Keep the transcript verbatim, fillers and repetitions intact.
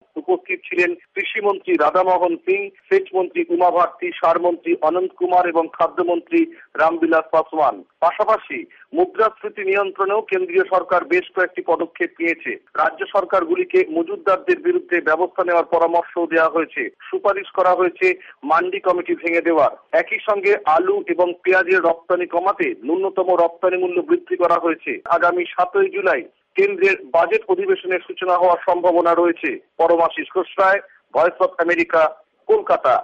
উপস্থিত ছিলেন কৃষিমন্ত্রী রাধামোহন সিং, সেচ মন্ত্রী উমা ভারতী, সারমন্ত্রী অনন্ত কুমার এবং খাদ্যমন্ত্রী রামবিলাস পাসওয়ান। পাশাপাশি মুদ্রাস্ফীতি নিয়ন্ত্রণেও কেন্দ্রীয় সরকার বেশ কয়েকটি পদক্ষেপ নিয়েছে। রাজ্য সরকারগুলিকে মজুতদারদের বিরুদ্ধে ব্যবস্থা নেওয়ার পরামর্শ দেওয়া হয়েছে। সুপারিশ করা হয়েছে মান্ডি কমিটি ভেঙে দেওয়ার। একই সঙ্গে আলু এবং পেঁয়াজের রপ্তানি কমাতে ন্যূনতম রপ্তানি মূল্য বৃদ্ধি করা হয়েছে। আগামী সাতই জুলাই কেন্দ্রের বাজেট অধিবেশনের সূচনা হওয়ার সম্ভাবনা রয়েছে। Paramashis Ghosh Roy, voice of America, Kolkata.